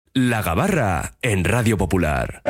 La Gabarra en Radio Popular.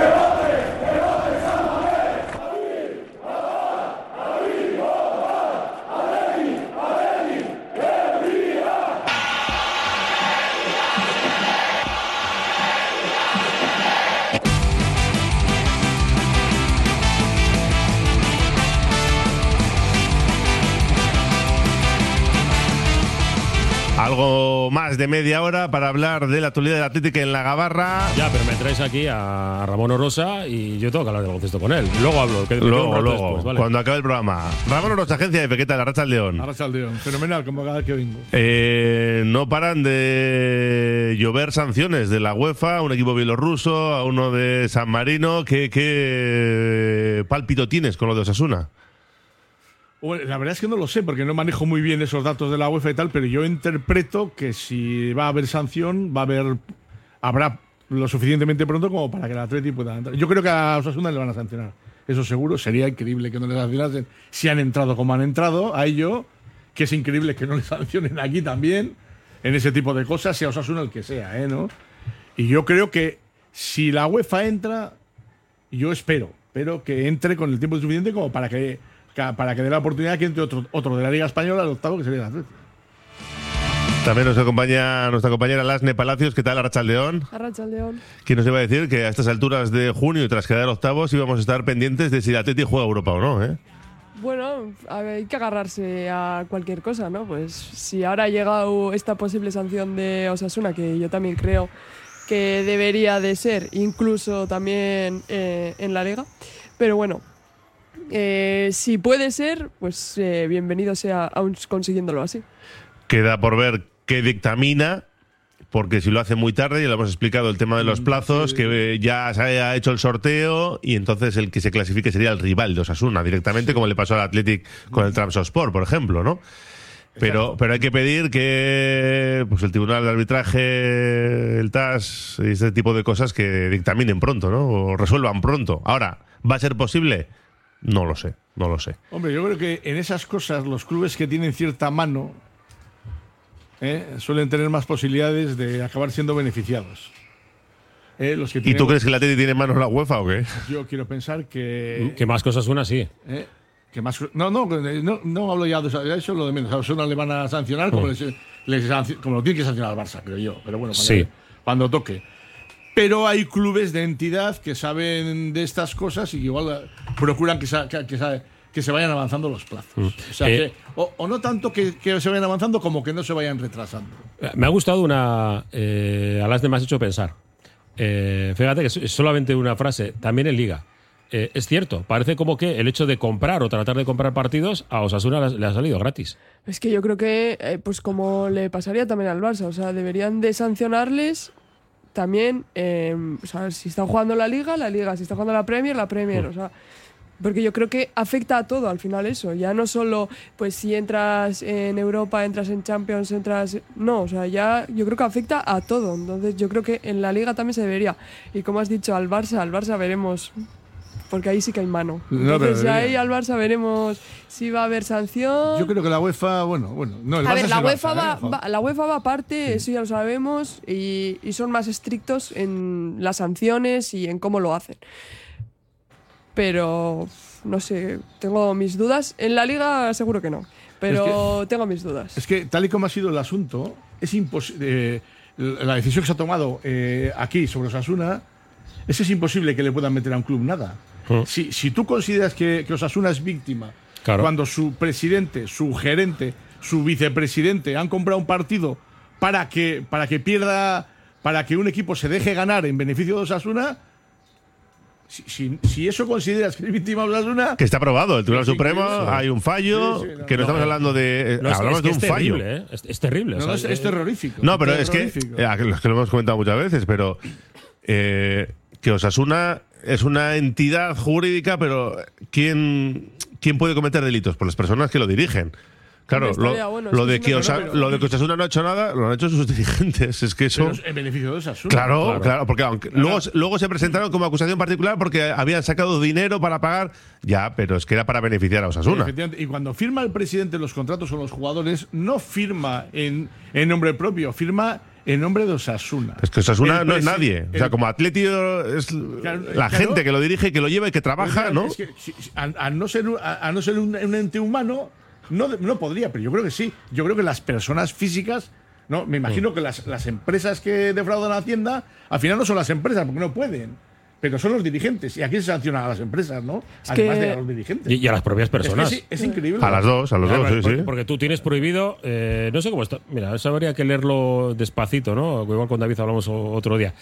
Algo más de media hora para hablar de la actualidad del Atlético en La Gabarra. Ya, pero me traes aquí a Ramón Orosa y yo tengo que hablar de baloncesto con él. Luego hablo. Luego, después, ¿vale? cuando acabe el programa. Ramón Orosa, agencia de ¿qué tal? Arratsaldeon. Arratsaldeon, fenomenal, como cada vez que vengo. No paran de llover sanciones de la UEFA, a un equipo bielorruso, a uno de San Marino. ¿Qué pálpito tienes con lo de Osasuna? Bueno, la verdad es que no lo sé, porque no manejo muy bien esos datos de la UEFA y tal, pero yo interpreto que si va a haber sanción, habrá lo suficientemente pronto como para que el Atleti pueda entrar. Yo creo que a Osasuna le van a sancionar. Eso seguro. Sería increíble que no le sancionasen si han entrado como han entrado, a ello, que es increíble que no le sancionen aquí también, en ese tipo de cosas, sea Osasuna el que sea, ¿no? Y yo creo que si la UEFA entra, yo espero que entre con el tiempo suficiente como para que dé la oportunidad que entre otro de la Liga Española al octavo, que sería el Atlético. También nos acompaña nuestra compañera Lasne Palacios. ¿Qué tal, Arratsaldeon? Arratsaldeon. ¿Quién nos iba a decir que a estas alturas de junio y tras quedar octavos íbamos a estar pendientes de si el Atlético juega Europa o no, Bueno, hay que agarrarse a cualquier cosa, ¿no? Pues si ahora ha llegado esta posible sanción de Osasuna, que yo también creo que debería de ser, incluso también en la Liga, pero bueno, si puede ser, pues bienvenido sea aún consiguiéndolo así. Queda por ver qué dictamina, porque si lo hace muy tarde, ya lo hemos explicado, el tema de los plazos, que ya se ha hecho el sorteo y entonces el que se clasifique sería el rival de Osasuna directamente, como le pasó al Athletic con el Trabzonspor, por ejemplo, ¿no? Pero hay que pedir que pues el Tribunal de Arbitraje, el TAS y este tipo de cosas que dictaminen pronto, ¿no? O resuelvan pronto. Ahora, ¿va a ser posible? No lo sé. Hombre, yo creo que en esas cosas los clubes que tienen cierta mano suelen tener más posibilidades de acabar siendo beneficiados. Los que ¿Y tú crees que el Atleti tiene manos la UEFA o qué? Yo quiero pensar que... Que más cosas una sí. No hablo ya de eso, lo de menos. A Osasuna le van a sancionar como lo tiene que sancionar al Barça, creo yo. Pero bueno, cuando toque. Pero hay clubes de entidad que saben de estas cosas y igual procuran que se vayan avanzando los plazos. O sea, o no tanto que se vayan avanzando como que no se vayan retrasando. Me ha gustado a las demás hecho pensar. Fíjate que es solamente una frase, también en Liga. Es cierto, parece como que el hecho de comprar o tratar de comprar partidos a Osasuna le ha salido gratis. Es que yo creo que, pues como le pasaría también al Barça, o sea, deberían de sancionarles también, o sea, si están jugando la Liga, si están jugando la Premier, o sea, porque yo creo que afecta a todo al final eso, ya no solo pues si entras en Europa, entras en Champions, no, o sea, ya yo creo que afecta a todo, entonces yo creo que en la Liga también se debería, y como has dicho, al Barça veremos, porque ahí sí que hay mano. Entonces ahí al Barça veremos si va a haber sanción. Yo creo que la UEFA, la UEFA va aparte, eso ya lo sabemos, y son más estrictos en las sanciones y en cómo lo hacen. Pero, no sé, tengo mis dudas. En la Liga seguro que no, pero tengo mis dudas. Es que tal y como ha sido el asunto, es imposible. La decisión que se ha tomado aquí sobre Osasuna, es imposible que le puedan meter a un club nada. Si tú consideras que Osasuna es víctima, claro, cuando su presidente, su gerente, su vicepresidente han comprado un partido para que pierda, para que un equipo se deje ganar en beneficio de Osasuna, si eso consideras que es víctima de Osasuna, que está aprobado el Tribunal Supremo, hay un fallo, que no estamos hablando de hablamos de un fallo. Es terrible, es terrorífico. No, pero es que lo hemos comentado muchas veces, pero que Osasuna es una entidad jurídica, pero ¿quién puede cometer delitos? Pues las personas que lo dirigen. Claro, lo de que Osasuna no ha hecho nada, lo han hecho sus dirigentes. Es que eso. Pero en beneficio de Osasuna. Claro, porque luego se presentaron como acusación particular porque habían sacado dinero para pagar. Ya, pero es que era para beneficiar a Osasuna. Y cuando firma el presidente los contratos con los jugadores, no firma en nombre propio, firma en nombre de Osasuna. Es que Osasuna El no es presi- nadie. O sea, el- como Atleti es la claro. gente que lo dirige, que lo lleva y que trabaja, ¿no? Es que, a no ser un ente humano, no podría, pero yo creo que sí. Yo creo que las personas físicas, no, me imagino que las empresas que defraudan a Hacienda, al final no son las empresas, porque no pueden, pero son los dirigentes. ¿Y aquí se sanciona a las empresas, no? Es Además que- de a los dirigentes. Y a las propias Es que personas. sí, es increíble. A los dos, Claro, sí. porque tú tienes prohibido, no sé cómo está. Mira, eso habría que leerlo despacito, ¿no? Igual con David hablamos otro día.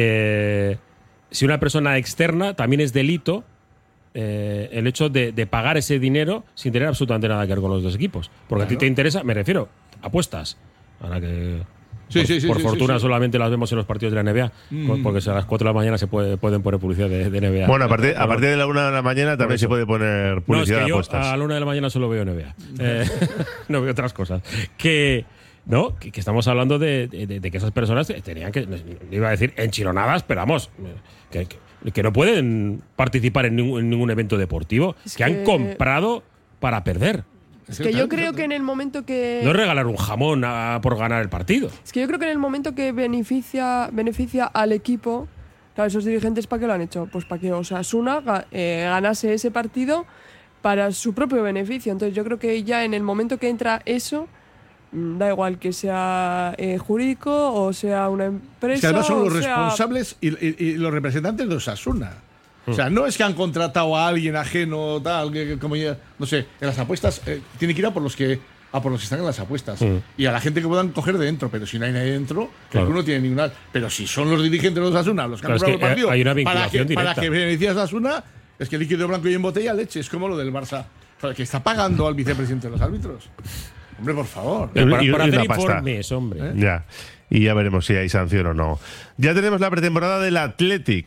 Si una persona externa también es delito el hecho de pagar ese dinero sin tener absolutamente nada que ver con los dos equipos. Porque a ti te interesa, me refiero, apuestas. Ahora que. Sí, por sí, fortuna sí. solamente las vemos en los partidos de la NBA, porque a las 4 de la mañana se pueden poner publicidad de NBA. Bueno, a partir de la 1 de la mañana también eso. se puede poner No, es publicidad que de yo apuestas. a la 1 de la mañana solo veo NBA. No veo otras cosas. Que estamos hablando de que esas personas tenían que, iba a decir, enchilonadas, pero vamos, que no pueden participar en ningún evento deportivo, Es que han que- comprado para perder. Es que yo creo que en el momento que. No es regalar un jamón por ganar el partido. Es que yo creo que en el momento que beneficia al equipo, claro, esos dirigentes, ¿para qué lo han hecho? Pues para que Osasuna ganase ese partido para su propio beneficio. Entonces yo creo que ya en el momento que entra eso, da igual que sea jurídico o sea una empresa. Es que además son o los sea- responsables y los representantes de Osasuna. O sea, no es que han contratado a alguien ajeno, tal, como ya, no sé, en las apuestas tiene que ir a por los que están en las apuestas y a la gente que puedan coger de dentro, pero si no hay nadie dentro, Claro. porque uno tiene ninguna. Pero si son los dirigentes de los Osasuna los que Claro, han es comprado que el partido hay una para vinculación para directa. que beneficie a Osasuna, es que líquido blanco y en botella leche, es como lo del Barça, o sea, que está pagando al vicepresidente de los árbitros. Hombre, por favor. Y- Para y hacer una pasta. informes, hombre. Ya. Y ya veremos si hay sanción o no. Ya tenemos la pretemporada del Athletic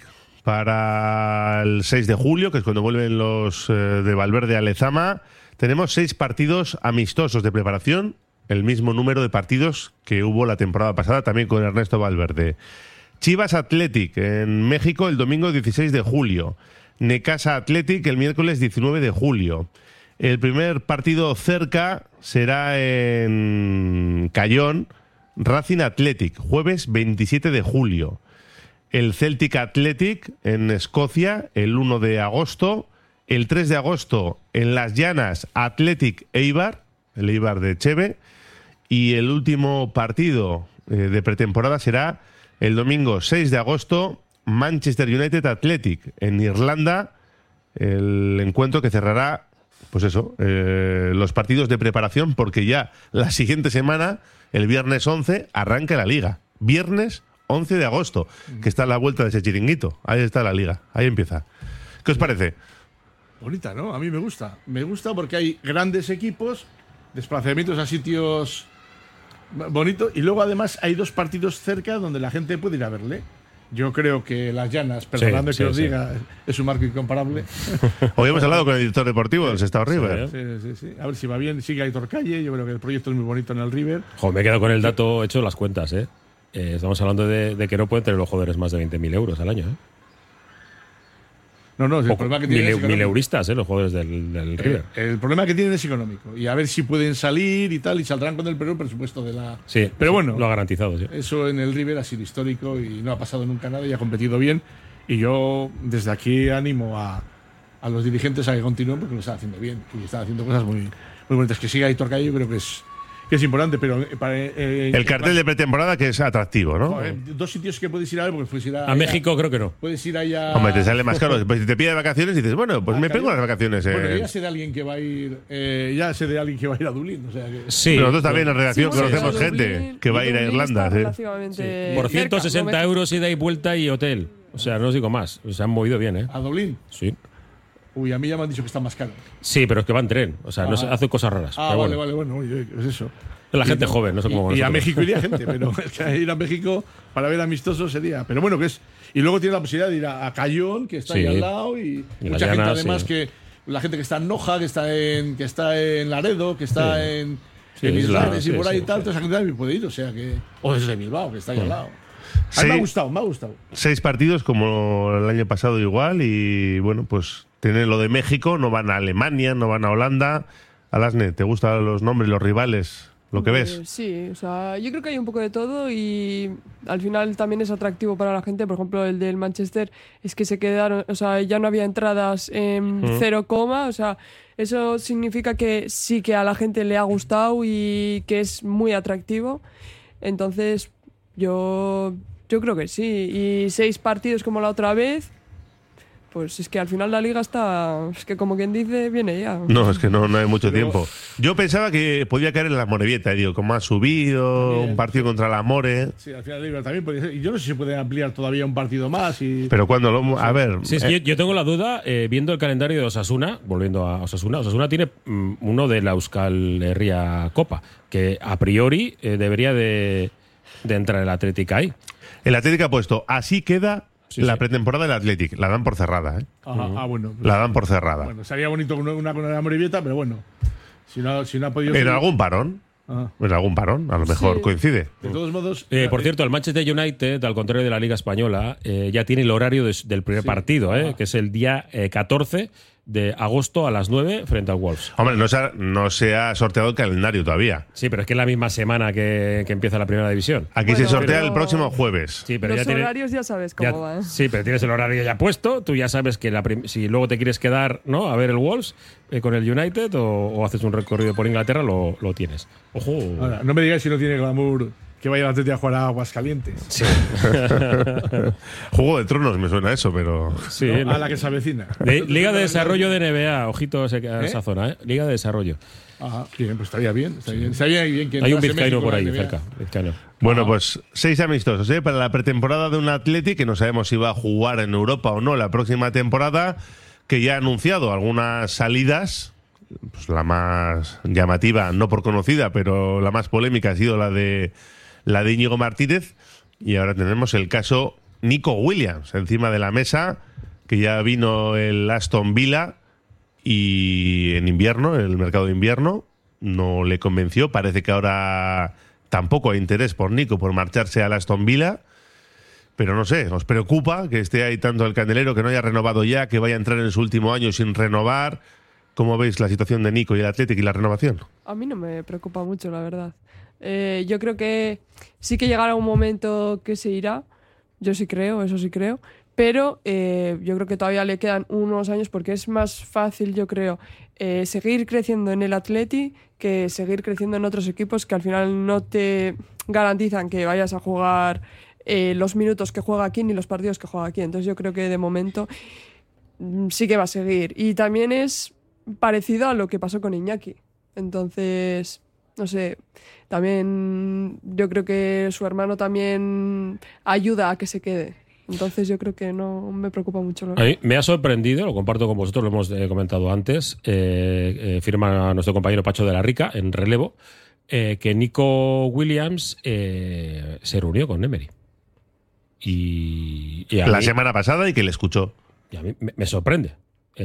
para el 6 de julio, que es cuando vuelven los de Valverde a Lezama. Tenemos 6 partidos amistosos de preparación, el mismo número de partidos que hubo la temporada pasada, también con Ernesto Valverde. Chivas Athletic en México el domingo 16 de julio. Necaxa Athletic el miércoles 19 de julio. El primer partido cerca será en Cayón, Racing Athletic, jueves 27 de julio. El Celtic Athletic en Escocia el 1 de agosto. El 3 de agosto en Las Llanas Athletic Eibar, el Eibar de Cheve. Y el último partido de pretemporada será el domingo 6 de agosto, Manchester United Athletic en Irlanda. El encuentro que cerrará, pues eso, los partidos de preparación, porque ya la siguiente semana, el viernes 11, arranca la liga. Viernes 11 de agosto, que está a la vuelta de ese chiringuito. Ahí está la liga, ahí empieza. ¿Qué os parece? Bonita, ¿no? A mí me gusta. Me gusta porque hay grandes equipos, desplazamientos a sitios bonitos y luego además hay 2 partidos cerca donde la gente puede ir a verle. Yo creo que Las Llanas, perdonadme sí, que os sí. diga, es un marco incomparable. Hoy hemos hablado con el director deportivo del Sestao River. Sí. A ver si va bien, sigue Aitor Calle. Yo creo que el proyecto es muy bonito en el River. Joder, me he quedado con el dato hecho las cuentas, ¿eh? Estamos hablando de que no pueden tener los jugadores más de 20.000 euros al año, ¿eh? No, el Poco, problema que tienen es mil económico. euristas, los jugadores del River. El problema que tienen es económico. Y a ver si pueden salir y tal, y saldrán con el presupuesto de la. Sí, Pero bueno, lo ha garantizado, sí. eso en el River ha sido histórico y no ha pasado nunca nada y ha competido bien. Y yo desde aquí animo a los dirigentes a que continúen porque lo están haciendo bien y están haciendo cosas muy, muy bonitas. Que siga Aitor Calle, yo creo que es importante, pero El cartel de pretemporada que es atractivo, ¿no? Joder, 2 sitios que puedes ir a ver, porque puedes ir A México creo que no. Puedes ir allá. Hombre, te sale más caro. Pues si te pide vacaciones, dices, bueno, pues a me Cayón. pego las vacaciones. Bueno, yo ya sé de alguien que va a ir. Ya sé de alguien que va a ir a Dublín. O sea que. Sí. Pero nosotros también en redacción Sí, conocemos Dublín- gente que va a ir a Dublín Irlanda. está ¿sí? relativamente Por cerca, 160 ¿no? euros ida y vuelta y hotel. O sea, no os digo más. Se han movido bien, ¿eh? ¿A Dublín? Sí. Uy, a mí ya me han dicho que está más caro. Sí, pero es que va en tren. O sea, no se, hace cosas raras. Ah, pero vale, bueno. vale, bueno, oye, es eso. Es la gente Y- joven, no sé cómo Y a nosotros. México iría gente, pero es que ir a México para ver amistosos sería. Pero bueno, que es. Y luego tiene la posibilidad de ir a Cayón, que está Sí. ahí al lado, y Y mucha Las gente Llanas, además sí. que. La gente que está en Noja, que está en Laredo, que está Sí. en Sí, Islares sí, y por ahí sí. y tal, toda esa gente también puede ir, o sea que. O desde Bilbao, que está ahí al lado. A Sí. mí me ha gustado, me ha gustado. 6 partidos como el año pasado igual y bueno, pues tienen lo de México, no van a Alemania, no van a Holanda. Alasne, ¿te gustan los nombres, los rivales lo que ves. Sí, o sea, yo creo que hay un poco de todo y al final también es atractivo para la gente. Por ejemplo, el del Manchester es que se quedaron, o sea, ya no había entradas en 0, o sea, eso significa que sí que a la gente le ha gustado y que es muy atractivo. Entonces, yo creo que sí. Y 6 partidos como la otra vez, pues es que al final la liga está, es que como quien dice, viene ya. No, es que no hay mucho tiempo. Yo pensaba que podía caer en la Morevieta, digo, como ha subido, También. un partido contra la More. Sí, al final la liga también podría ser. Y yo no sé si se puede ampliar todavía un partido más. Pero cuando lo. A ver. Sí, es que yo tengo la duda, viendo el calendario de Osasuna, volviendo a Osasuna, Osasuna tiene uno de la Euskal Herria Copa, que a priori debería de entrar el Atlético ahí. El Atlético ha puesto, así queda Sí, la sí. pretemporada del Athletic. La dan por cerrada, ¿eh? Ajá, bueno. La dan por cerrada. Bueno, sería bonito una con la Morevieta, pero bueno. Si no ha podido. En algún parón. Ajá. En algún parón, a lo mejor Sí. coincide. De todos modos. Por cierto, el Manchester United, al contrario de la Liga Española, ya tiene el horario del primer Sí. partido, que es el día 14 de agosto a las 9 frente al Wolves. Hombre, no se ha sorteado el calendario todavía. Sí, pero es que es la misma semana que empieza la primera división. Aquí Bueno, se sortea pero- el próximo jueves. Sí, pero Los ya tiene- horarios ya sabes ya- cómo va, ¿eh? Sí, pero tienes el horario ya puesto. Tú ya sabes que si luego te quieres quedar, ¿no?, a ver el Wolves con el United o haces un recorrido por Inglaterra, lo tienes. Ojo. Ahora, no me digáis si no tiene glamour que vaya el Atlético a jugar a Aguascalientes. Sí. Juego de Tronos me suena eso, pero. Sí, ¿No? ¿no? A la que se avecina. Liga de Desarrollo de NBA, ojito a esa zona, ¿eh? Liga de Desarrollo. Ajá, bien, pues estaría bien. Estaría bien que Hay un entrase vizcaíno México por en ahí la NBA. cerca. Vizcaíno. Bueno, pues 6 amistosos, ¿eh? Para la pretemporada de un Athletic que no sabemos si va a jugar en Europa o no la próxima temporada, que ya ha anunciado algunas salidas. Pues la más llamativa, no por conocida, pero la más polémica ha sido la de Íñigo Martínez. Y ahora tenemos el caso Nico Williams encima de la mesa, que ya vino el Aston Villa y en invierno, en el mercado de invierno, no le convenció. Parece que ahora tampoco hay interés por Nico por marcharse al Aston Villa. Pero no sé, ¿os preocupa que esté ahí tanto el candelero, que no haya renovado ya, que vaya a entrar en su último año sin renovar? ¿Cómo veis la situación de Nico y el Athletic y la renovación? A mí no me preocupa mucho, la verdad. Yo creo que sí que llegará un momento que se irá. Yo sí creo, eso sí creo. Pero yo creo que todavía le quedan unos años porque es más fácil, yo creo, seguir creciendo en el Athletic que seguir creciendo en otros equipos que al final no te garantizan que vayas a jugar los minutos que juega aquí ni los partidos que juega aquí. Entonces yo creo que de momento sí que va a seguir. Y también es parecido a lo que pasó con Iñaki. Entonces, no sé, también yo creo que su hermano también ayuda a que se quede. Entonces yo creo que no me preocupa mucho. A mí me ha sorprendido, lo comparto con vosotros, lo hemos comentado antes, firma nuestro compañero Pacho de la Rica en relevo, que Nico Williams se reunió con Emery. Y a La mí- semana pasada y que le escuchó. Y a mí me sorprende.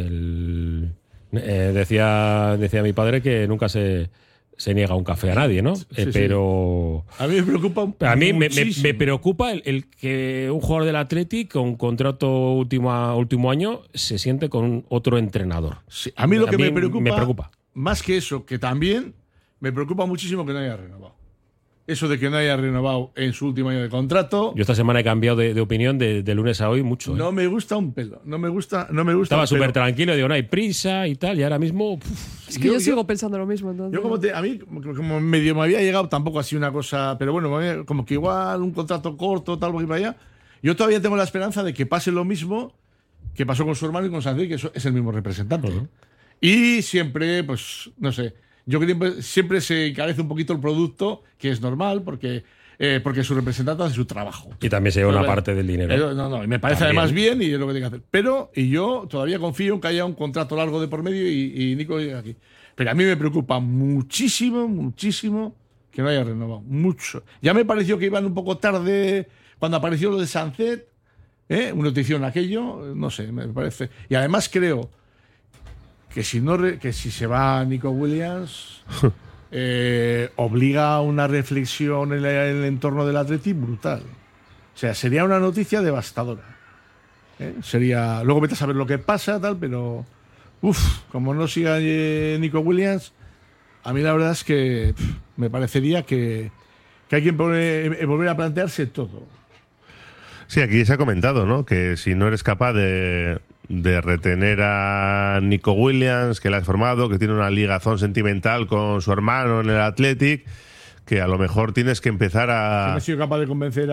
Decía mi padre que nunca se niega un café a nadie, ¿no? sí. Pero A mí me preocupa a mí me muchísimo. preocupa el que un jugador del Athletic con contrato último año se siente con otro entrenador. Sí, a mí lo que me preocupa, me más que eso, que también me preocupa muchísimo que no haya renovado. Eso de que no haya renovado en su último año de contrato, Yo esta semana he cambiado de opinión de lunes a hoy mucho. no me gusta un pelo. No me gusta. Estaba un súper pelo. tranquilo, digo, no hay prisa y tal, y ahora mismo. Es que yo sigo pensando lo mismo. Entonces. Yo a mí, como medio me había llegado, tampoco así una cosa, pero bueno, como que igual un contrato corto, tal, por aquí para allá. Yo todavía tengo la esperanza de que pase lo mismo que pasó con su hermano y con Sánchez, que es el mismo representante. Y siempre, pues, no sé, yo creo que siempre se encarece un poquito el producto, que es normal, porque su representante hace su trabajo. Y también se lleva una Pero, parte del dinero. No, y me parece También. además bien y es lo que tiene que hacer. Pero, y yo todavía confío en que haya un contrato largo de por medio y Nico llegue aquí. Pero a mí me preocupa muchísimo que no haya renovado. Mucho. Ya me pareció que iban un poco tarde cuando apareció lo de Sancet, una notición aquello, no sé, me parece. Y además creo que si se va Nico Williams, obliga a una reflexión en el entorno del Athletic brutal. O sea, sería una noticia devastadora. Sería. Luego vete a saber lo que pasa, tal, pero. Como no siga Nico Williams, A mí la verdad es que me parecería que hay que volver a plantearse todo. Sí, aquí se ha comentado, ¿no? Que si no eres capaz de retener a Nico Williams, que le has formado, que tiene una ligazón sentimental con su hermano en el Athletic, que a lo mejor tienes que empezar a... No he sido capaz de convencer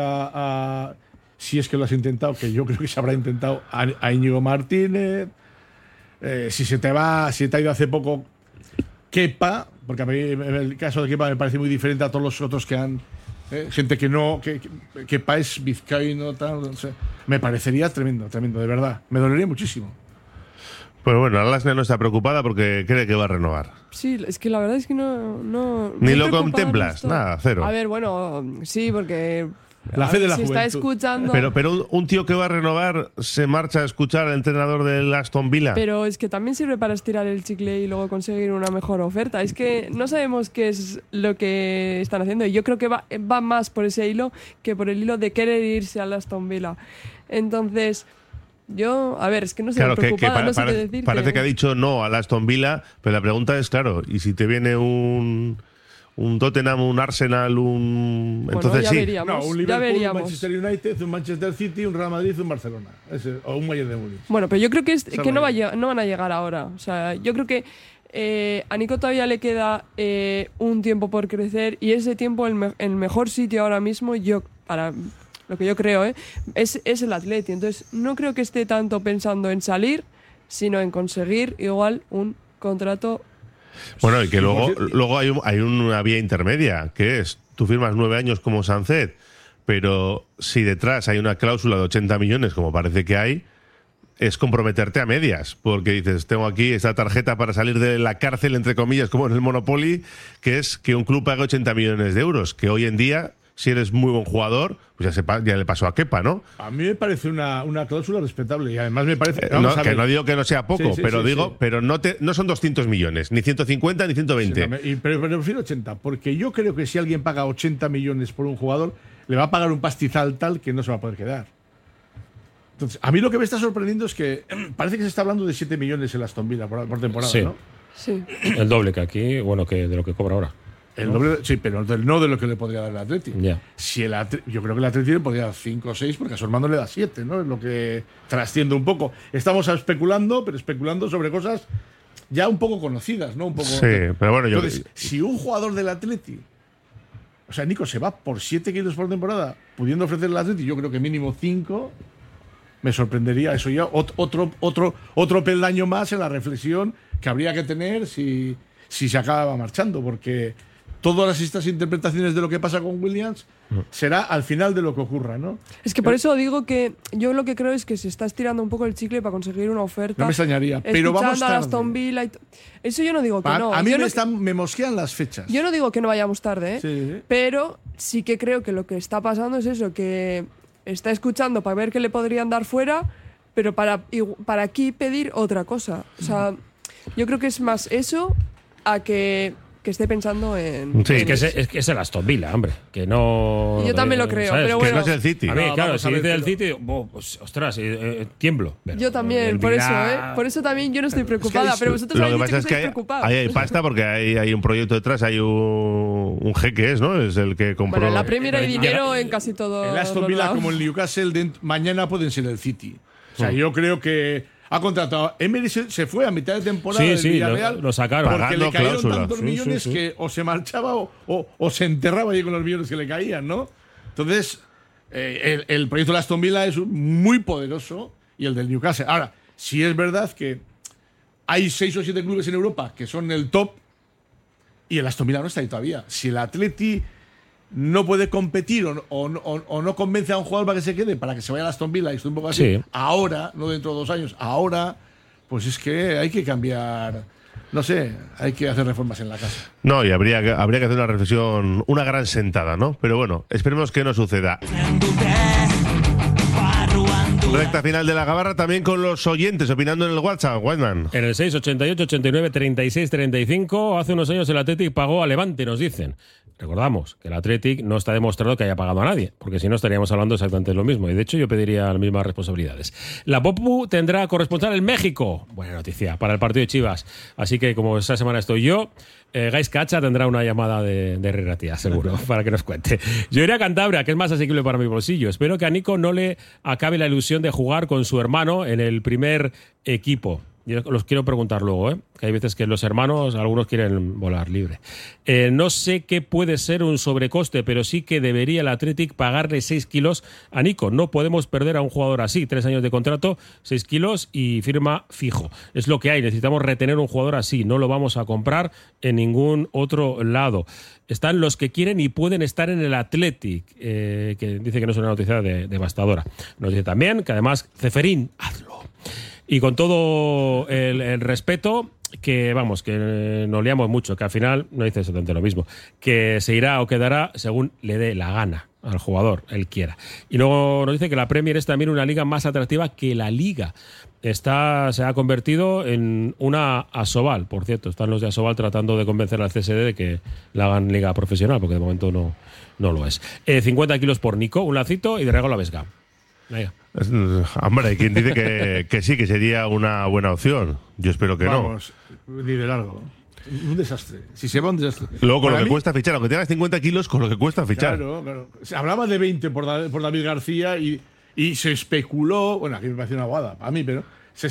si es que lo has intentado, que yo creo que se habrá intentado, a Íñigo Martínez. Si se te ha ido hace poco Kepa, porque a mí el caso de Kepa me parece muy diferente a todos los otros que han... gente que no, que Kepa es vizcaíno, tal, no sé. Me parecería tremendo, de verdad. Me dolería muchísimo. Pero bueno, Alasne no está preocupada porque cree que va a renovar. Sí, es que la verdad es que no Ni lo contemplas, nada, cero. A ver, bueno, sí, porque La fe de la si está juventud. escuchando. Pero un tío que va a renovar se marcha a escuchar al entrenador del Aston Villa. Pero es que también sirve para estirar el chicle y luego conseguir una mejor oferta. Es que no sabemos qué es lo que están haciendo. Y yo creo que va más por ese hilo que por el hilo de querer irse al Aston Villa. Entonces, yo, a ver, es que no sé, Claro, preocupada, no sé qué decirte. parece que ha dicho no al Aston Villa, pero la pregunta es, claro, ¿y si te viene un Tottenham, un Arsenal, Bueno, entonces ya sí? veríamos, No, un ya Liverpool, un veríamos. Manchester United, un Manchester City, un Real Madrid, un Barcelona. O un Bayern de Múnich. Bueno, pero yo creo que, Esa que no manera. van a llegar ahora. O sea, yo creo que a Nico todavía le queda un tiempo por crecer y ese tiempo, el mejor sitio ahora mismo, para lo que yo creo, es el Atleti. Entonces, no creo que esté tanto pensando en salir, sino en conseguir igual un contrato. Bueno, y que Sí, luego hay una vía intermedia, que es, tú firmas 9 años como Sancet, pero si detrás hay una cláusula de 80 millones, como parece que hay, es comprometerte a medias, porque dices, tengo aquí esta tarjeta para salir de la cárcel, entre comillas, como en el Monopoly, que es que un club pague 80 millones de euros, que hoy en día, si eres muy buen jugador, pues ya le pasó a Kepa, ¿no? A mí me parece una cláusula respetable y además me parece... Que no digo que no sea poco, Sí, sí, pero sí, digo, sí. pero no son 200 millones, ni 150 ni 120. Pero prefiero 80, porque yo creo que si alguien paga 80 millones por un jugador, le va a pagar un pastizal tal que no se va a poder quedar. Entonces, a mí lo que me está sorprendiendo es que parece que se está hablando de 7 millones en Aston Villa por temporada, Sí. ¿no? Sí. El doble que aquí, bueno, que de lo que cobra ahora. El doble, sí, pero no de lo que le podría dar el Atleti. Ya. Si yo creo que el Atleti le podría dar 5 o 6, porque a su hermano le da 7, ¿no? Es lo que trasciende un poco. Estamos especulando, pero especulando sobre cosas ya un poco conocidas, ¿no? Un poco. Sí, pero bueno, Entonces, si un jugador del Atleti, o sea, Nico se va por 7 kilos por temporada, pudiendo ofrecer al Atleti, yo creo que mínimo 5, me sorprendería. Eso ya otro peldaño más en la reflexión que habría que tener si se acaba marchando, porque todas estas interpretaciones de lo que pasa con Williams será al final de lo que ocurra, ¿no? Es que por eso digo que yo lo que creo es que se está estirando un poco el chicle para conseguir una oferta. No me extrañaría, pero vamos escuchando a tarde. Aston Villa eso yo no digo que no. A mí Yo me mosquean las fechas. Yo no digo que no vayamos tarde, Sí. pero sí que creo que lo que está pasando es eso, que está escuchando para ver qué le podrían dar fuera, pero para aquí pedir otra cosa. O sea, yo creo que es más eso a que esté pensando en... Sí, Es que es el Aston Villa, hombre. Que no. Yo también lo creo, ¿sabes? pero que bueno. no es el City. A mí, No, claro, vamos si a ver, dice del pero- City, pues, ostras, tiemblo. Pero Yo también, el por Villa- eso, Por eso también yo no estoy preocupada, Es que pero vosotros Lo habéis que dicho pasa es que estáis preocupados. hay pasta porque hay un proyecto detrás, hay un jeque, ¿no? Es el que compró. Bueno, en la Premier hay Pero dinero en casi todo. El Aston Villa como el Newcastle mañana pueden ser el City. O sea, yo creo que ha contratado. Emery se fue a mitad de temporada Sí, del sí, Villarreal lo sacaron. porque Pagando le cayeron cláusula. tantos Sí, millones sí, sí. que o se marchaba o se enterraba ahí con los millones que le caían, ¿no? Entonces, el proyecto de Aston Villa es muy poderoso y el del Newcastle. Ahora, si es verdad que hay 6 o 7 clubes en Europa que son el top y el Aston Villa no está ahí todavía. Si el Atleti no puede competir o no convence a un jugador para que se quede, para que se vaya a Aston Villa y estoy un poco así, Sí. ahora, no dentro de 2 años, ahora, pues es que hay que cambiar, no sé, hay que hacer reformas en la casa. No, y habría que hacer una reflexión, una gran sentada, ¿no? Pero bueno, esperemos que no suceda. Recta final de la gabarra también con los oyentes opinando en el WhatsApp, Whiteman. En el 688 89 36 35, hace unos años el Athletic pagó a Levante, nos dicen. recordamos que el Athletic no está demostrado que haya pagado a nadie, porque si no estaríamos hablando exactamente de lo mismo. Y de hecho yo pediría las mismas responsabilidades. La Popu tendrá corresponsal en México. Buena noticia para el partido de Chivas. Así que como esta semana estoy yo, Gais Cacha tendrá una llamada de Herrera Tía, seguro, para que nos cuente. Yo iré a Cantabria, que es más asequible para mi bolsillo. Espero que a Nico no le acabe la ilusión de jugar con su hermano en el primer equipo. Yo los quiero preguntar luego, que hay veces que los hermanos, algunos quieren volar libre. No sé qué puede ser un sobrecoste, pero sí que debería el Athletic pagarle 6 kilos a Nico. No podemos perder a un jugador así. 3 años de contrato, 6 kilos y firma fijo. Es lo que hay. Necesitamos retener un jugador así. No lo vamos a comprar en ningún otro lado. Están los que quieren y pueden estar en el Athletic, que dice que no es una noticia devastadora. Nos dice también que además, Ceferín, hazlo. Y con todo el respeto, que vamos, que nos liamos mucho, que al final no dice exactamente lo mismo, que se irá o quedará según le dé la gana al jugador, él quiera. Y luego nos dice que la Premier es también una liga más atractiva que la Liga. Se ha convertido en una Asobal, por cierto. Están los de Asobal tratando de convencer al CSD de que la hagan liga profesional, porque de momento no lo es. 50 kilos por Nico, un lacito y de regalo a Vesga. Venga. Hombre, hay quien dice que sí, que sería una buena opción. Yo espero que Vamos, ni de largo. Un desastre. Si se va, un desastre. Luego, con Para lo que mí, cuesta fichar, aunque tengas 50 kilos, con lo que cuesta fichar. Claro. Se hablaba de 20 por David García y se especuló. Bueno, aquí me parece una guada, para mí, pero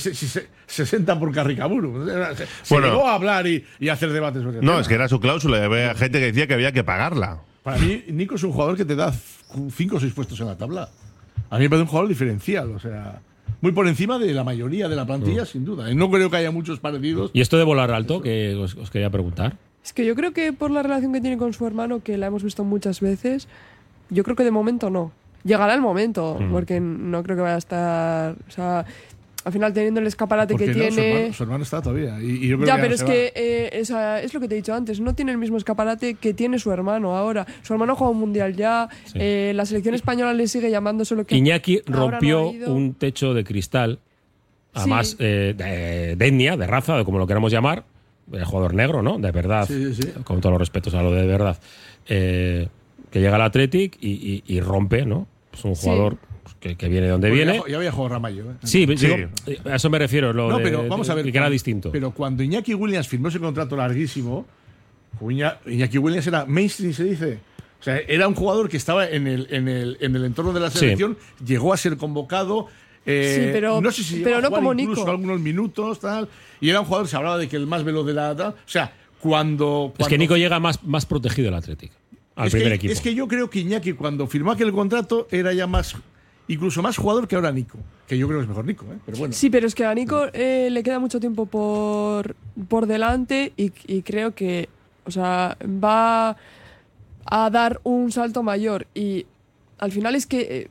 60 por Carricaburu. Se Bueno. llegó a hablar y hacer debates sobre el No, tema. es que era su cláusula. Y había gente que decía que había que pagarla. Para mí, Nico es un jugador que te da 5 o 6 puestos en la tabla. A mí me parece un jugador diferencial, o sea, muy por encima de la mayoría de la plantilla, sin duda. Y no creo que haya muchos parecidos. Y esto de volar alto, que os quería preguntar. Es que yo creo que por la relación que tiene con su hermano, que la hemos visto muchas veces, yo creo que de momento no. Llegará el momento, porque no creo que vaya a estar. O sea, al final teniendo el escaparate Porque que no, tiene. su hermano está todavía. Y yo creo Ya, que pero no es se que es lo que te he dicho antes, no tiene el mismo escaparate que tiene su hermano ahora. Su hermano juega un mundial ya, Sí. la selección española le sigue llamando, solo que Iñaki ahora rompió no ha ido. un techo de cristal, además Sí. de etnia, de raza, de como lo queramos llamar, de jugador negro, ¿no? De verdad, Sí. con todos los respetos a lo de verdad, que llega al Athletic y rompe, ¿no? Es un Sí. jugador que viene de donde viene. Ya había jugado Ramallo. Sí, Sí. digo, a eso me refiero, No, pero vamos a ver. que era distinto. Pero cuando Iñaki Williams firmó ese contrato larguísimo, Iñaki Williams era mainstream, se dice. O sea, era un jugador que estaba en el entorno de la selección, llegó a ser convocado. Sí, pero- no sé si pero llegó a no jugar como incluso Nico. algunos minutos, tal. Y era un jugador, se hablaba de que el más veloz de la. Tal. O sea, cuando. Es que Nico llega más protegido al Athletic, al primer equipo. Es que yo creo que Iñaki, cuando firmó aquel contrato, era ya más. Incluso más jugador que ahora Nico. Que yo creo que es mejor Nico, ¿eh? Pero bueno. Sí, pero es que a Nico le queda mucho tiempo por delante y creo que, o sea, va a dar un salto mayor. Y al final es que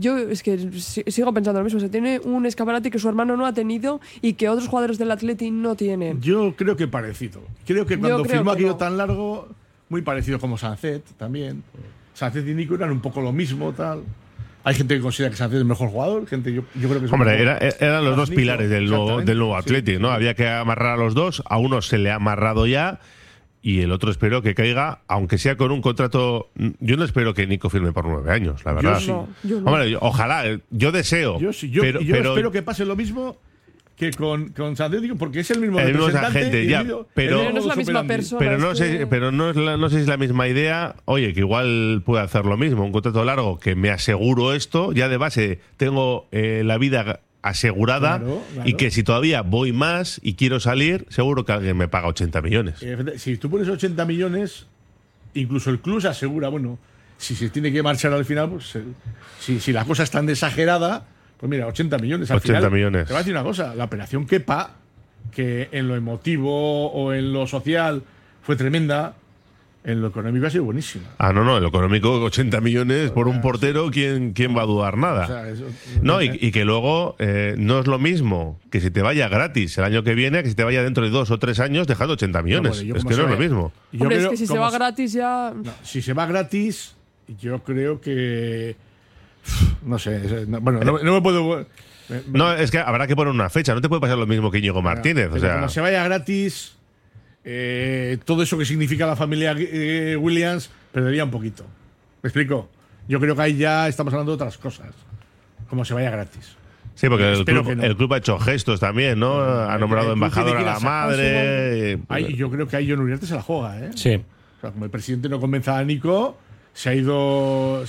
sigo pensando lo mismo. O sea, tiene un escaparate que su hermano no ha tenido y que otros jugadores del Athletic no tienen. Yo creo que parecido. Creo que cuando creo firmó que aquello no. tan largo, muy parecido como Sancet también. Sancet y Nico eran un poco lo mismo, tal. Hay gente que considera que Sancet es el mejor jugador, gente yo creo que es Hombre, un mejor. eran los Más dos Nico, pilares del nuevo exactamente. Athletic, Sí. ¿no? Había que amarrar a los dos. A uno se le ha amarrado ya y el otro espero que caiga, aunque sea con un contrato. Yo no espero que Nico firme por 9 años, la verdad. sí. No, yo no. Hombre, ojalá, yo deseo. Yo sí, yo pero espero que pase lo mismo que con Sancet, porque es el mismo El mismo representante. agente, y ya, el mismo- pero- el Pero no es la modus misma operandi. persona. Pero no es sé, que- pero no sé si es la misma idea. Oye, que igual puede hacer lo mismo, un contrato largo que me aseguro esto, ya de base tengo la vida asegurada Claro. y que si todavía voy más y quiero salir, seguro que alguien me paga 80 millones. Si tú pones 80 millones, incluso el club se asegura, bueno, si se tiene que marchar al final, pues si la cosa es tan exagerada, pues mira, 80 millones. Al 80 final, millones. Te voy a decir una cosa, la operación Kepa, que en lo emotivo o en lo social fue tremenda, en lo económico ha sido buenísima. Ah, no, el económico, 80 millones por un portero, ¿quién va a dudar nada? O sea, eso- No, y que luego no es lo mismo que se te vaya gratis el año que viene a que se te vaya dentro de 2 o 3 años dejando 80 millones. bueno, yo es como que se no es lo vaya- mismo. yo Hombre, es creo que si se como va gratis ya. No, si se va gratis, yo creo que. No sé. Bueno, no me puedo. No, es que habrá que poner una fecha. No te puede pasar lo mismo que Íñigo Martínez. O Pero sea, como se vaya gratis, todo eso que significa la familia Williams, perdería un poquito. ¿Me explico? Yo creo que ahí ya estamos hablando de otras cosas. Como se vaya gratis. Sí, porque el Espero club, que no. el club ha hecho gestos también, ¿no? Ha nombrado El club embajador tiene a que la ir madre. Ahí, yo creo que ahí John Uriarte se la juega, ¿eh? Sí. O sea, como el presidente no convence a Nico, se ha ido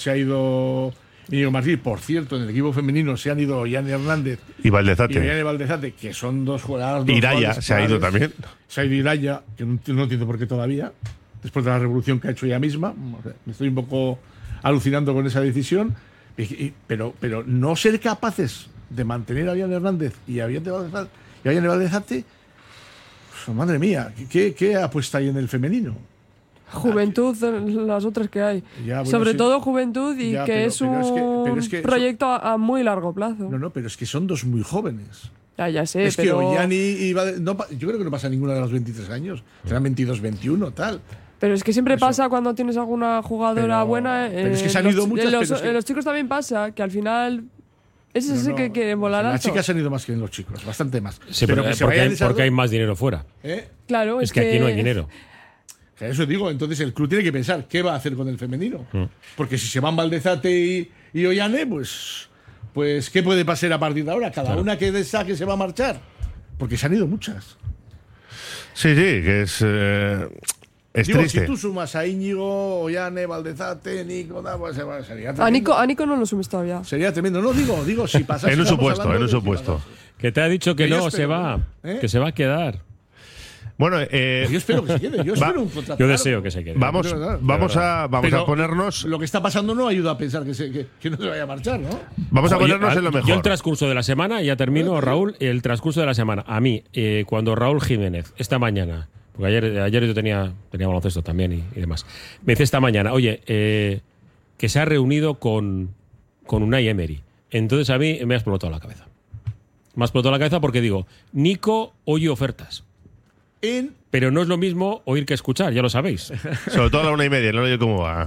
Íñigo Martínez. Por cierto, en el equipo femenino se han ido Yanni Hernández Y y Valdezate. Yanni Valdezate, que son dos jugadoras. Iraya se ha ido también. Se ha ido Iraya, que no entiendo por qué todavía, después de la revolución que ha hecho ella misma. O sea, me estoy un poco alucinando con esa decisión. Pero no ser capaces de mantener a Yanni Hernández y a Yanni Valdezate, pues, madre mía, ¿qué apuesta hay en el femenino? Juventud, las otras que hay. Ya, bueno, Sobre sí. todo juventud y Ya, que pero- es pero es que- un pero es que eso- proyecto a muy largo plazo. No, pero es que son dos muy jóvenes. Ya sé, Es pero, que Ollani y yo creo que no pasa ninguna de los 23 años. Serán 22, 21, tal. pero es que siempre Eso. pasa cuando tienes alguna jugadora Pero- buena. pero es que se han ido muchas, los, pero es que- los chicos también pasa que al final ese es el que quiere volar Las alto. chicas han ido más que en los chicos, bastante más. Sí, pero porque, que se vayan esas porque hay dos- más dinero fuera. ¿Eh? Claro, Es que aquí no hay dinero. Que eso digo, entonces el club tiene que pensar qué va a hacer con el femenino. Porque si se van Valdezate y Ollane, pues ¿qué puede pasar a partir de ahora? Cada una que destaque se va a marchar. Porque se han ido muchas. Sí, que es Digo, triste. si tú sumas a Íñigo, Ollane, Valdezate, Nico, pues sería A tremendo. Nico no lo sumes todavía. Sería tremendo. No, digo, si pasase. En un estamos supuesto, hablando en un de- supuesto. Que te ha dicho que Que yo no, espero, se va. ¿eh? Que se va a quedar. Bueno, Yo espero que se quede. Yo espero un contrato. Yo largo. deseo que se quede. vamos de verdad. a Pero ponernos Lo que está pasando no ayuda a pensar que no se vaya a marchar, ¿no? vamos a Oye, ponernos en lo Yo el mejor. transcurso de la semana, ya termino, Raúl, el transcurso de la semana. A mí, cuando Raúl Jiménez, esta mañana, porque ayer yo tenía baloncesto también y demás, me dice esta mañana, oye, que se ha reunido con Unai Emery. Entonces a mí me ha explotado la cabeza. Me ha explotado la cabeza porque digo, Nico oye ofertas. Pero no es lo mismo oír que escuchar, ya lo sabéis. Sobre todo a la 1:30, no sé cómo va.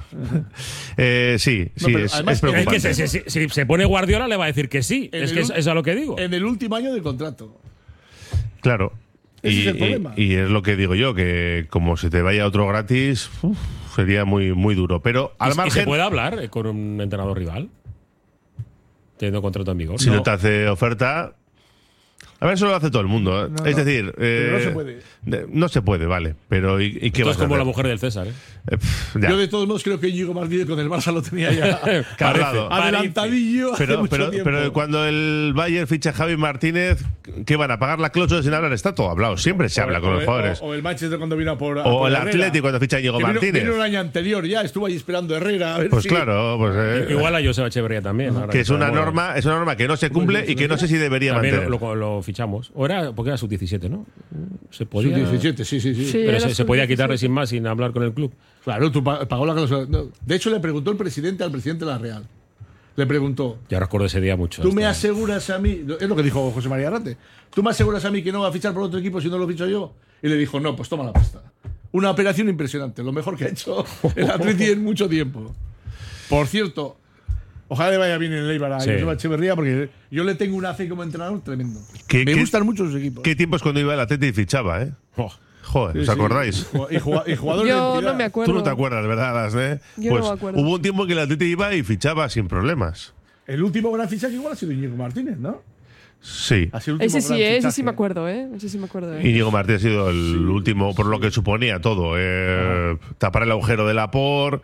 Sí, pero es además- Es preocupante. que si se pone Guardiola le va a decir que sí. En Es el que ul- es a lo que digo. En el último año de contrato. Claro. Ese Y, es el problema. y es lo que digo yo, que como se te vaya otro gratis, sería muy, muy duro. Pero al ¿Y se margen, puede hablar con un entrenador rival? Teniendo contrato en vigor. si no te hace oferta. A ver, eso lo hace todo el mundo. No, es no. decir, Pero no se puede. No se puede, vale. Pero ¿y qué Esto vas es a como la hacer? mujer del César, ¿eh? Ya. Yo de todos modos creo que Íñigo Martínez con el Barça lo tenía ya Cargado. adelantadillo hace Pero, mucho pero, tiempo. pero cuando el Bayern ficha a Javi Martínez, ¿qué van a pagar la cláusula sin hablar? Está todo hablado. Siempre se habla con los jugadores. O el Manchester cuando vino a por. O el Atlético cuando ficha a Íñigo Martínez. Vino el año anterior ya, estuvo ahí esperando a Herrera. A ver Pues si- claro, pues, Igual a Joseba Echeverría también. ahora que es una sabemos. norma que no se cumple y que no sé si debería También mantener. lo fichamos. O era, porque era sub-17, ¿no? Se podía. Sub-17, sí. Sí, Pero era se podía sub-17. quitarle sin más, sin hablar con el club. Claro, tú pagó la cláusula. No, de hecho, le preguntó el presidente al presidente de la Real. Le preguntó: Yo recuerdo ese día mucho. ¿tú me aseguras a mí? Es lo que dijo José María Arrate. ¿Tú me aseguras a mí que no va a fichar por otro equipo si no lo ficho yo? Y le dijo: no, pues toma la pasta. Una operación impresionante, lo mejor que ha hecho el Atleti en mucho tiempo. Por cierto, ojalá le vaya bien en el Eibar a Sí. Joseba Echeverría, porque yo le tengo una fe como entrenador tremendo. ¿Qué- Me qué- gustan mucho sus equipos. ¿Qué tiempos cuando iba el Atleti y fichaba, eh? Oh, Joder, Sí, ¿os sí. acordáis? Y jugadores de Yo entidad. no me acuerdo. Tú no te acuerdas, ¿verdad, Asne? Yo Pues no me acuerdo. hubo un tiempo en que el Atleti iba y fichaba sin problemas. El último gran fichaje igual ha sido Íñigo Martínez, ¿no? Sí. Ha sido el último Ese sí, gran ese fichaje. sí me acuerdo, ¿eh? Ese sí me acuerdo. Y Diego Martínez ha sido el último, por lo que suponía todo. Tapar el agujero de Laporte,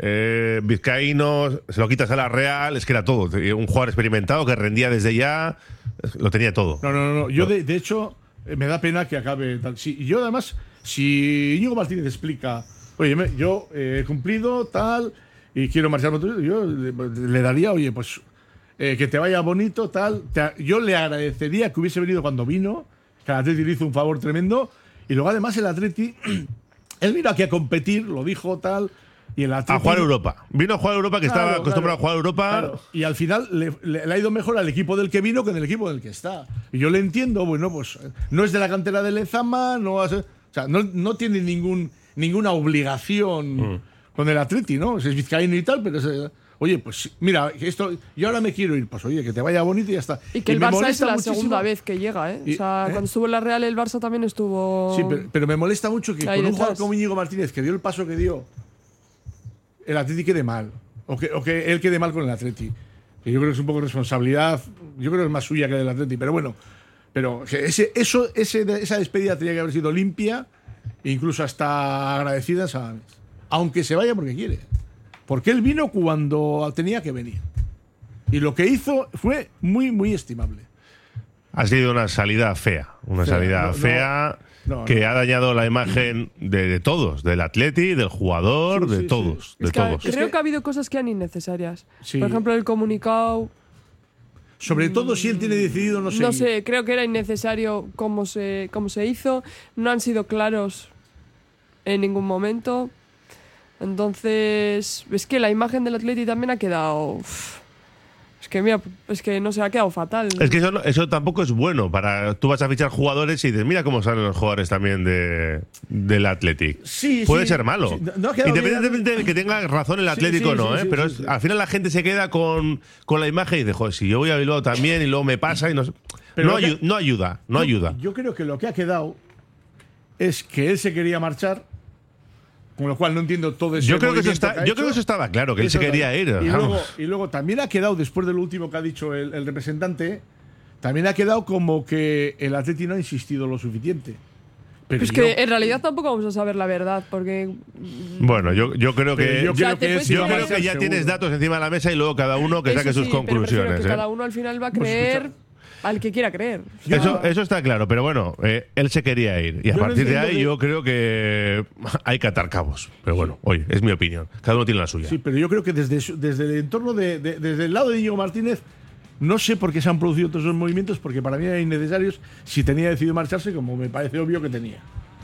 Vizcaíno, se lo quitas a la Real, es que era todo. Un jugador experimentado que rendía desde ya, lo tenía todo. No. Yo, de hecho, me da pena que acabe tal. Sí, y yo, además, si Íñigo Martínez explica, oye, yo he cumplido tal y quiero marcharme, yo le daría, oye, pues que te vaya bonito, tal. Yo le agradecería que hubiese venido cuando vino, que el Atleti le hizo un favor tremendo. Y luego, además, el Atleti, él vino aquí a competir, lo dijo tal. Y el Atleti, A jugar Europa. Vino a jugar Europa, que estaba Claro, acostumbrado claro. a jugar Europa. Claro. Y al final le ha ido mejor al equipo del que vino que en el equipo del que está. Y yo le entiendo, bueno, pues no es de la cantera de Lezama, no, o sea, no tiene ninguna obligación con el Atleti, ¿no? Es vizcaíno y tal, pero oye, pues mira, yo ahora me quiero ir, pues oye, que te vaya bonito y ya está. Y que el me Barça es molesta la muchísimo- segunda vez que llega, ¿eh? Y- O sea, ¿eh? cuando estuvo en la Real, el Barça también estuvo. Sí, pero me molesta mucho que Ahí con un jugador detrás. como Íñigo Martínez, que dio el paso que dio, el Atleti quede mal. O que él quede mal con el Atleti. Que yo creo que es un poco responsabilidad. Yo creo que es más suya que del Atleti. Pero bueno. Pero que esa despedida tenía que haber sido limpia e incluso hasta agradecida, ¿sabes? Aunque se vaya porque quiere. Porque él vino cuando tenía que venir. Y lo que hizo fue muy, muy estimable. Ha sido una salida fea. Una salida fea que ha dañado la imagen de todos. Del Atleti, del jugador, de todos. De todos. Creo que ha habido cosas que eran innecesarias. Sí. Por ejemplo, el comunicado. Sobre todo si él tiene decidido no seguir. No sé, creo que era innecesario cómo se hizo. No han sido claros en ningún momento. Entonces, es que la imagen del Atleti también ha quedado... Es que mira, es que no se ha quedado fatal. Es que eso tampoco es bueno. Tú vas a fichar jugadores y dices, mira cómo salen los jugadores también del Athletic. Sí, puede ser malo. Sí, independientemente de que tenga razón el Atlético o no, pero al final la gente se queda con la imagen y dice, joder, si yo voy a Bilbao también y luego me pasa y no ayuda. Yo creo que lo que ha quedado es que él se quería marchar. Con lo cual no entiendo todo ese Yo creo que movimiento eso estaba claro, que él se quería ir. Y luego también ha quedado, después del último que ha dicho el representante, también ha quedado como que el Atleti no ha insistido lo suficiente. Pero es que en realidad tampoco vamos a saber la verdad, porque... Bueno, yo creo que que ya tienes datos encima de la mesa y luego cada uno que saque sus conclusiones. Pero que cada uno al final va a creer... Al que quiera creer. Eso está claro, pero bueno, él se quería ir. Y a partir de ahí yo creo que hay que atar cabos. Pero bueno, oye, es mi opinión. Cada uno tiene la suya. Sí, pero yo creo que desde el entorno desde el lado de Íñigo Martínez, no sé por qué se han producido todos esos movimientos, porque para mí eran innecesarios si tenía decidido marcharse, como me parece obvio que tenía.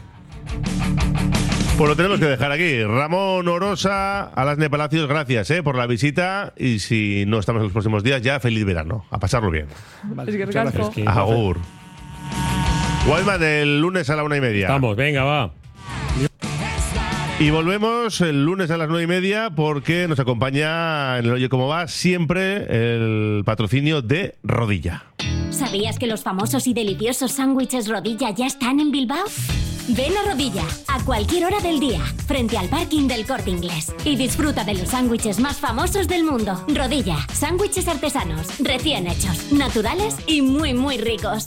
Pues lo tenemos que dejar aquí. Ramón Orosa, Alasne Palacios, gracias por la visita. Y si no estamos en los próximos días, ya feliz verano. A pasarlo bien. Vale, es que muchas gracias. Agur. Wildman, el lunes a la 1:30. Vamos, venga, va. Y volvemos el lunes a las 9:30 porque nos acompaña en el Oye Cómo Va siempre el patrocinio de Rodilla. ¿Sabías que los famosos y deliciosos sándwiches Rodilla ya están en Bilbao? Ven a Rodilla a cualquier hora del día, frente al parking del Corte Inglés, y disfruta de los sándwiches más famosos del mundo. Rodilla, sándwiches artesanos, recién hechos, naturales y muy, muy ricos.